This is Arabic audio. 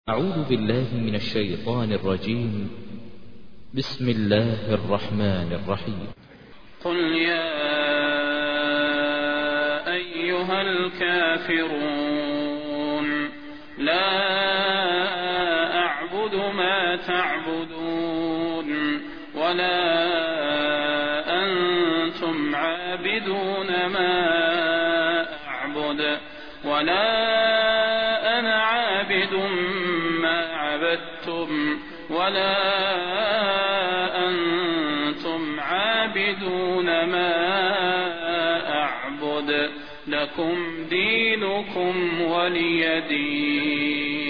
أعوذ بالله من الشيطان الرجيم. بسم الله الرحمن الرحيم. قل يا أيها الكافرون لا أعبد ما تعبدون ولا أنتم عابدون ما أعبد ولا أنا عابد ما عبدتم ولا أنتم عابدون ما أعبد لكم دينكم ولي دين.